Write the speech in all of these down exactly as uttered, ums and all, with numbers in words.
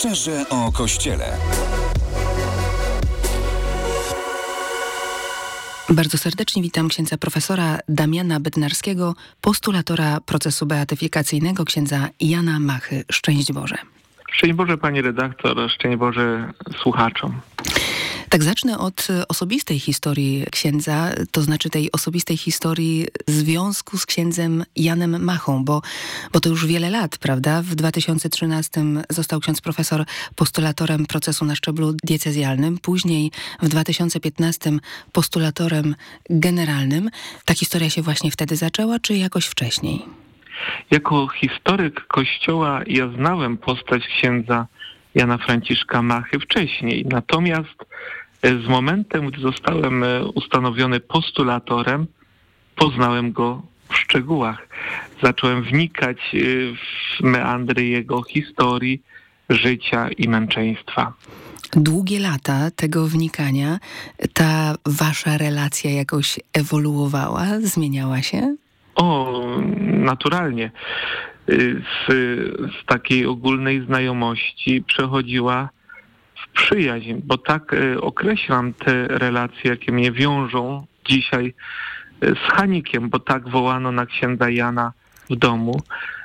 Szczerze o Kościele. Bardzo serdecznie witam księdza profesora Damiana Bednarskiego, postulatora procesu beatyfikacyjnego, księdza Jana Machy. Szczęść Boże. Szczęść Boże, pani redaktor, szczęść Boże słuchaczom. Tak, zacznę od osobistej historii księdza, to znaczy tej osobistej historii związku z księdzem Janem Machą, bo, bo to już wiele lat, prawda? W dwa tysiące trzynastym został ksiądz profesor postulatorem procesu na szczeblu diecezjalnym, później w dwa tysiące piętnastym postulatorem generalnym. Ta historia się właśnie wtedy zaczęła, czy jakoś wcześniej? Jako historyk Kościoła ja znałem postać księdza Jana Franciszka Machy wcześniej, natomiast z momentem, gdy zostałem ustanowiony postulatorem, poznałem go w szczegółach. Zacząłem wnikać w meandry jego historii, życia i męczeństwa. Długie lata tego wnikania, ta wasza relacja jakoś ewoluowała, zmieniała się? O, naturalnie. Z, z takiej ogólnej znajomości przechodziła w przyjaźń, bo tak określam te relacje, jakie mnie wiążą dzisiaj z Hanikiem, bo tak wołano na księdza Jana w domu.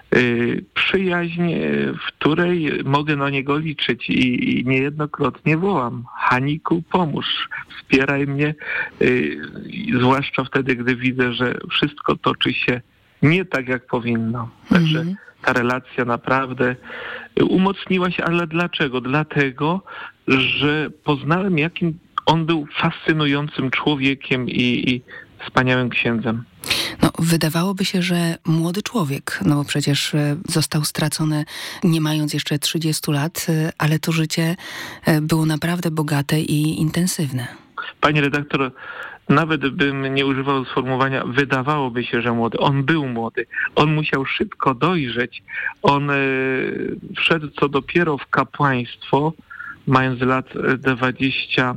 Przyjaźń, w której mogę na niego liczyć i, i niejednokrotnie wołam: Haniku, pomóż, wspieraj mnie, zwłaszcza wtedy, gdy widzę, że wszystko toczy się nie tak, jak powinno. Także mm-hmm. ta relacja naprawdę umocniła się, ale dlaczego? Dlatego, że poznałem, jakim on był fascynującym człowiekiem i, i wspaniałym księdzem. No, wydawałoby się, że młody człowiek, no bo przecież został stracony nie mając jeszcze trzydziestu lat, ale to życie było naprawdę bogate i intensywne. Pani redaktor, nawet bym nie używał sformułowania wydawałoby się, że młody. On był młody. On musiał szybko dojrzeć. On e, wszedł co dopiero w kapłaństwo, mając lat dwadzieścia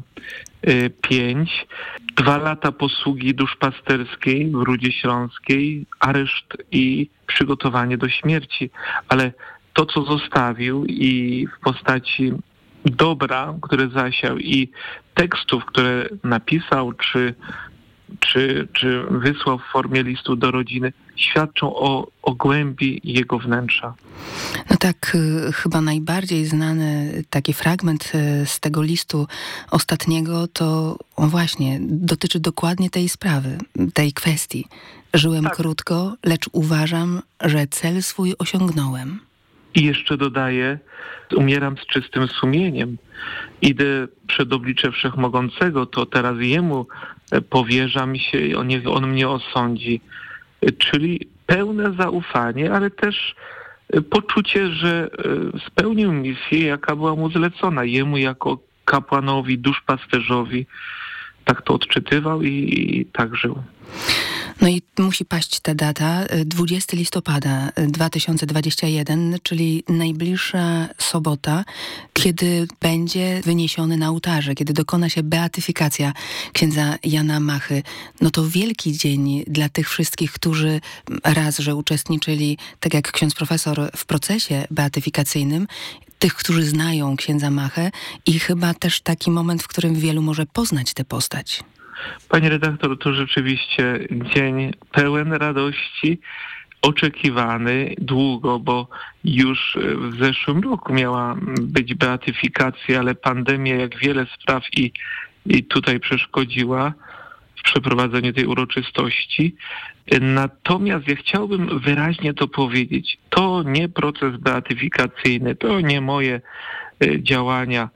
pięć. Dwa lata posługi duszpasterskiej w Rudzie Śląskiej, areszt i przygotowanie do śmierci. Ale to, co zostawił i w postaci dobra, które zasiał, i tekstów, które napisał, czy, czy, czy wysłał w formie listu do rodziny, świadczą o, o głębi jego wnętrza. No tak, chyba najbardziej znany taki fragment z tego listu ostatniego to on właśnie dotyczy dokładnie tej sprawy, tej kwestii. Żyłem tak. krótko, lecz uważam, że cel swój osiągnąłem. I jeszcze dodaję, umieram z czystym sumieniem. Idę przed oblicze Wszechmogącego, to teraz Jemu powierzam się, on, niech on mnie osądzi. Czyli pełne zaufanie, ale też poczucie, że spełnił misję, jaka była mu zlecona. Jemu jako kapłanowi, duszpasterzowi tak to odczytywał i, i tak żył. No i musi paść ta data, dwudziestego listopada dwa tysiące dwudziestego pierwszego, czyli najbliższa sobota, kiedy będzie wyniesiony na ołtarze, kiedy dokona się beatyfikacja księdza Jana Machy. No to wielki dzień dla tych wszystkich, którzy raz, że uczestniczyli, tak jak ksiądz profesor, w procesie beatyfikacyjnym, tych, którzy znają księdza Machę, i chyba też taki moment, w którym wielu może poznać tę postać. Pani redaktor, to rzeczywiście dzień pełen radości, oczekiwany długo, bo już w zeszłym roku miała być beatyfikacja, ale pandemia, jak wiele spraw, i, i tutaj przeszkodziła w przeprowadzeniu tej uroczystości. Natomiast ja chciałbym wyraźnie to powiedzieć. To nie proces beatyfikacyjny, to nie moje działania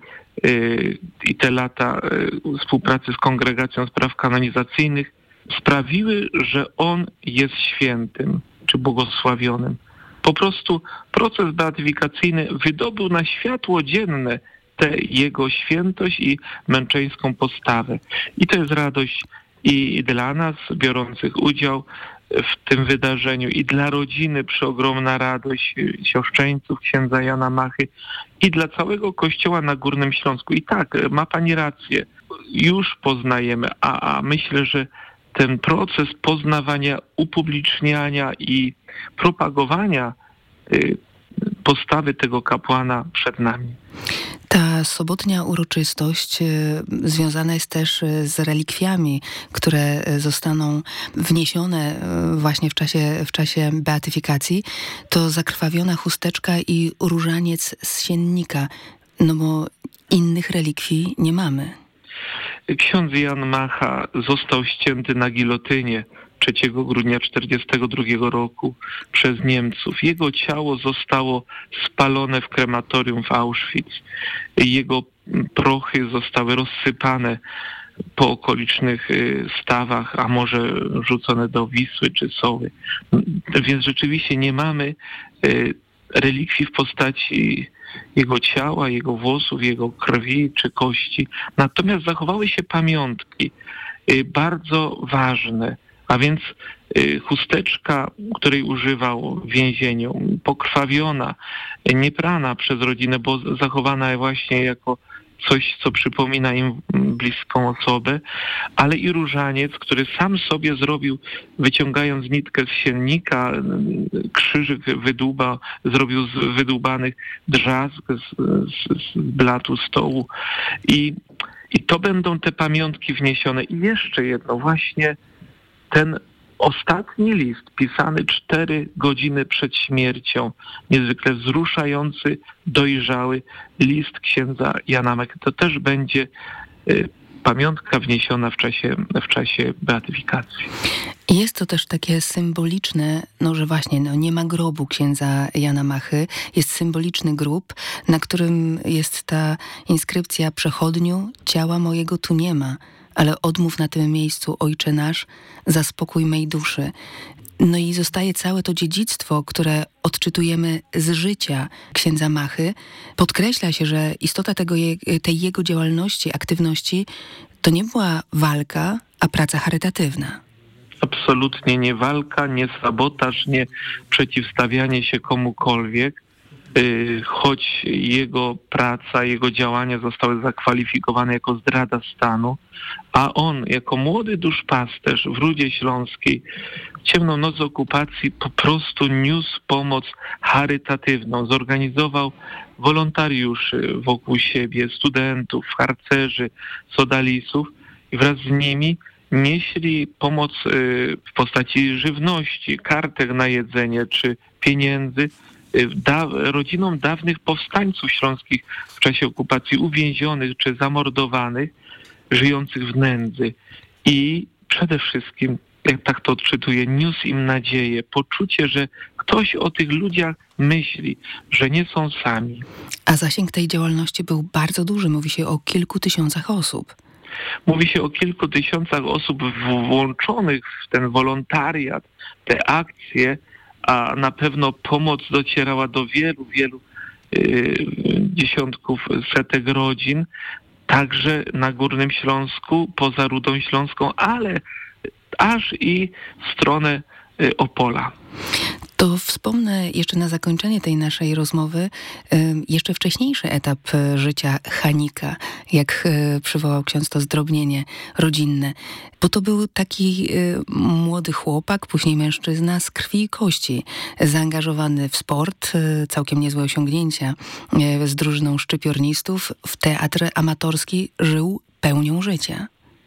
i te lata współpracy z Kongregacją Spraw Kanonizacyjnych sprawiły, że on jest świętym czy błogosławionym. Po prostu proces beatyfikacyjny wydobył na światło dzienne tę jego świętość i męczeńską postawę. I to jest radość i dla nas biorących udział w tym wydarzeniu, i dla rodziny przeogromna radość siostrzeńców księdza Jana Machy, i dla całego Kościoła na Górnym Śląsku. I tak, ma pani rację, już poznajemy, a, a myślę, że ten proces poznawania, upubliczniania i propagowania y, postawy tego kapłana przed nami. Ta sobotnia uroczystość związana jest też z relikwiami, które zostaną wniesione właśnie w czasie, w czasie beatyfikacji. To zakrwawiona chusteczka i różaniec z siennika, no bo innych relikwii nie mamy. Ksiądz Jan Macha został ścięty na gilotynie trzeciego grudnia tysiąc dziewięćset czterdziestego drugiego roku przez Niemców. Jego ciało zostało spalone w krematorium w Auschwitz. Jego prochy zostały rozsypane po okolicznych stawach, a może rzucone do Wisły czy Soły. Więc rzeczywiście nie mamy relikwii w postaci jego ciała, jego włosów, jego krwi czy kości. Natomiast zachowały się pamiątki bardzo ważne, a więc chusteczka, której używał w więzieniu, pokrwawiona, nieprana przez rodzinę, bo zachowana właśnie jako coś, co przypomina im bliską osobę, ale i różaniec, który sam sobie zrobił, wyciągając nitkę z siennika, krzyżyk wydłuba, zrobił z wydłubanych drzazg z, z, z blatu stołu. I, I to będą te pamiątki wniesione. I jeszcze jedno, właśnie ten ostatni list, pisany cztery godziny przed śmiercią, niezwykle wzruszający, dojrzały list księdza Jana Machy, to też będzie y, pamiątka wniesiona w czasie, w czasie beatyfikacji. Jest to też takie symboliczne, no że właśnie no, nie ma grobu księdza Jana Machy, jest symboliczny grób, na którym jest ta inskrypcja: przechodniu, ciała mojego tu nie ma, ale odmów na tym miejscu, Ojcze nasz, za spokój mej duszy. No i zostaje całe to dziedzictwo, które odczytujemy z życia księdza Machy. Podkreśla się, że istota tego, tej jego działalności, aktywności to nie była walka, a praca charytatywna. Absolutnie nie walka, nie sabotaż, nie przeciwstawianie się komukolwiek, choć jego praca, jego działania zostały zakwalifikowane jako zdrada stanu, a on jako młody duszpasterz w Rudzie Śląskiej w ciemną noc okupacji po prostu niósł pomoc charytatywną, zorganizował wolontariuszy wokół siebie, studentów, harcerzy, sodalisów i wraz z nimi nieśli pomoc w postaci żywności, kartek na jedzenie czy pieniędzy Da, rodzinom dawnych powstańców śląskich w czasie okupacji, uwięzionych czy zamordowanych, żyjących w nędzy. I przede wszystkim, jak tak to odczytuję, niósł im nadzieję, poczucie, że ktoś o tych ludziach myśli, że nie są sami. A zasięg tej działalności był bardzo duży. Mówi się o kilku tysiącach osób. Mówi się o kilku tysiącach osób włączonych w ten wolontariat, te akcje, a na pewno pomoc docierała do wielu, wielu y, dziesiątków, setek rodzin, także na Górnym Śląsku, poza Rudą Śląską, ale aż i w stronę y, Opola. To wspomnę jeszcze na zakończenie tej naszej rozmowy jeszcze wcześniejszy etap życia Hanika, jak przywołał ksiądz to zdrobnienie rodzinne. Bo to był taki młody chłopak, później mężczyzna z krwi i kości, zaangażowany w sport, całkiem niezłe osiągnięcia z drużyną szczypiornistów, w teatr amatorski, żył pełnią życia.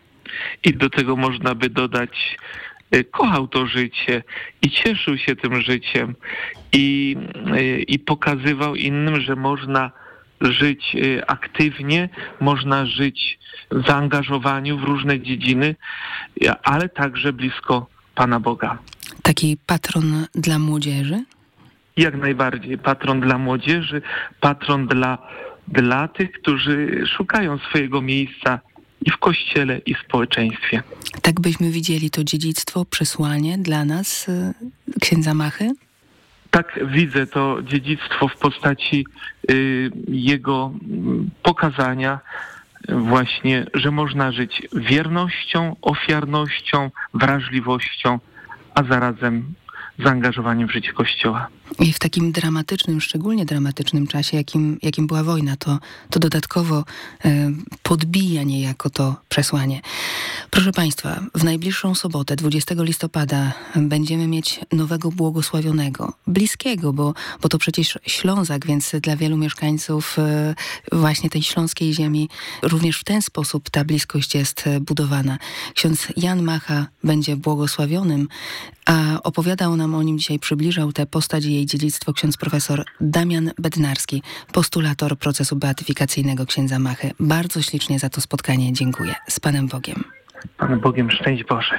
I do tego można by dodać, kochał to życie i cieszył się tym życiem i, i pokazywał innym, że można żyć aktywnie, można żyć w zaangażowaniu w różne dziedziny, ale także blisko Pana Boga. Taki patron dla młodzieży? Jak najbardziej. Patron dla młodzieży, patron dla, dla tych, którzy szukają swojego miejsca i w Kościele, i w społeczeństwie. Tak byśmy widzieli to dziedzictwo, przesłanie dla nas, księdza Machy? Tak widzę to dziedzictwo w postaci y, jego pokazania właśnie, że można żyć wiernością, ofiarnością, wrażliwością, a zarazem zaangażowaniem w życie Kościoła. I w takim dramatycznym, szczególnie dramatycznym czasie, jakim, jakim była wojna, to, to dodatkowo e, podbija niejako to przesłanie. Proszę Państwa, w najbliższą sobotę, dwudziestego listopada, będziemy mieć nowego błogosławionego, bliskiego, bo, bo to przecież Ślązak, więc dla wielu mieszkańców e, właśnie tej śląskiej ziemi również w ten sposób ta bliskość jest budowana. Ksiądz Jan Macha będzie błogosławionym, a opowiadał nam o nim dzisiaj, przybliżał tę postać i jej dziedzictwo ksiądz profesor Damian Bednarski, postulator procesu beatyfikacyjnego księdza Machy. Bardzo ślicznie za to spotkanie dziękuję. Z Panem Bogiem. Panem Bogiem, szczęść Boże.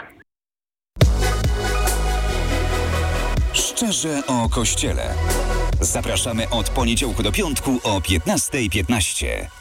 Szczerze o Kościele. Zapraszamy od poniedziałku do piątku o piętnasta piętnaście.